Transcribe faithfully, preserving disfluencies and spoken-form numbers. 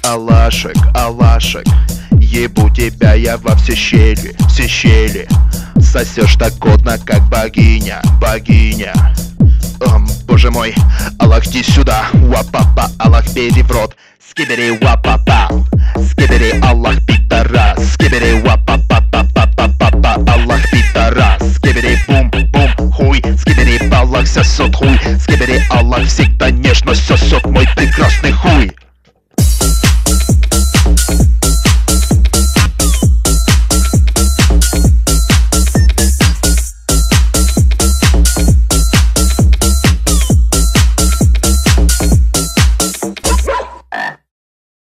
Алашек, Алашек, ебу тебя я во все щели, все щели. Сосешь так годно, как богиня, богиня. Эм, боже мой, Аллах, иди сюда. Уапапа, Аллах, бери в рот. Скибери, уапапа, скибери, Аллах, пидорас. Скибери, уапапа, папа, Аллах, пидорас. Скибери, бум, бум, хуй. Скибери, Аллах, сосет хуй. Скибери, Аллах, всегда нежно сосет мой прекрасный хуй.